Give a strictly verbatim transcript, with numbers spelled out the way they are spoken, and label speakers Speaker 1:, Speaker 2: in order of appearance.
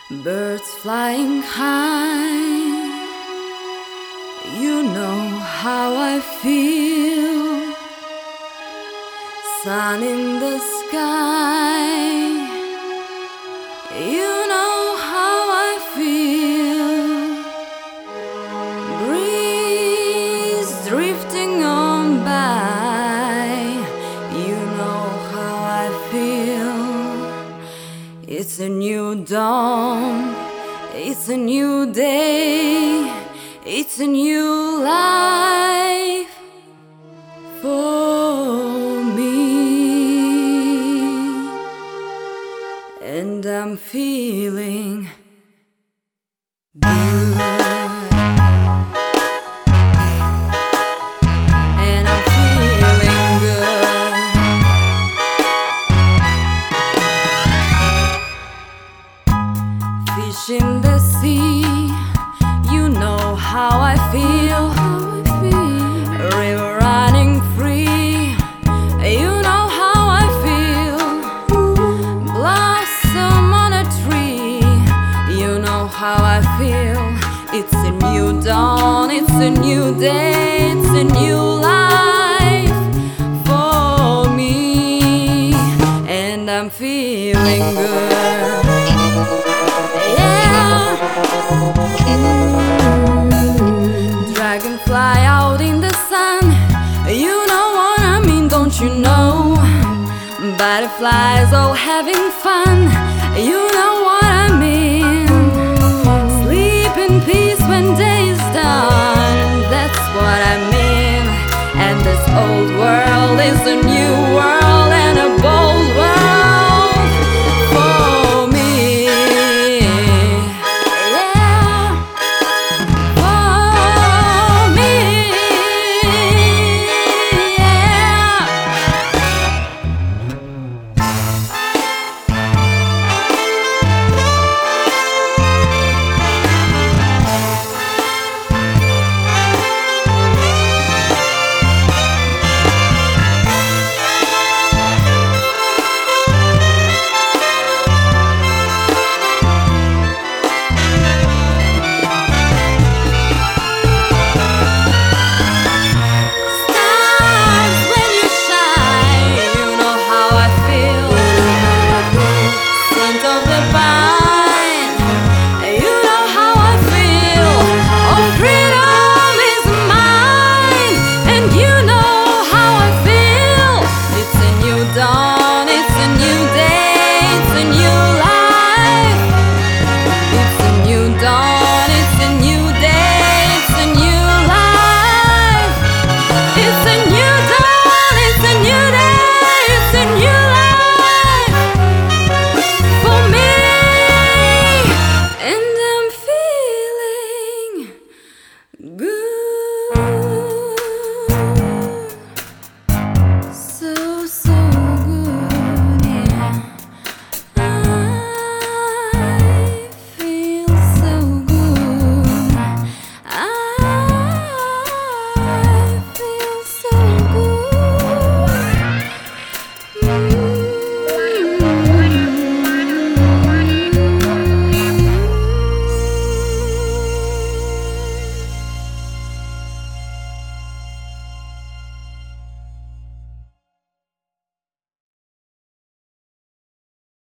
Speaker 1: Birds flying high, you know how I feel. Sun in the sky, you know how I feel. Breeze drifting on by, you know how I feel. It's a new dawn, it's a new day, it's a new life for me, and I'm feeling good. And I'm feeling good. Fish in the sea, you know how I feel. River running free, you know how I feel. Blossom on a tree, you know how I feel. It's a new dawn, it's a new day, it's a new life for me, and I'm feeling good. Yeah. Dragonfly out in the sun, you know what I mean, don't you know? Butterflies all having fun, you